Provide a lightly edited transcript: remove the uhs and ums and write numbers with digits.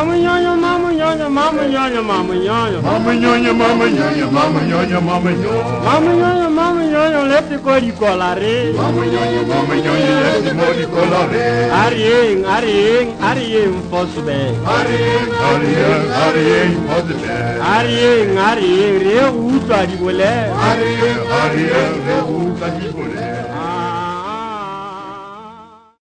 Mama nyonya, mama nyonya, mama nyonya, mama nyonya. Mama nyonya, mama nyonya, mama nyonya, mama nyonya. Mama nyonya, mama nyonya, let the body colare. Mama nyonya, let the body colare. Arying, for the bed. Arying, for the bed. Arying, re uta di bole. Arying, re uta di bole.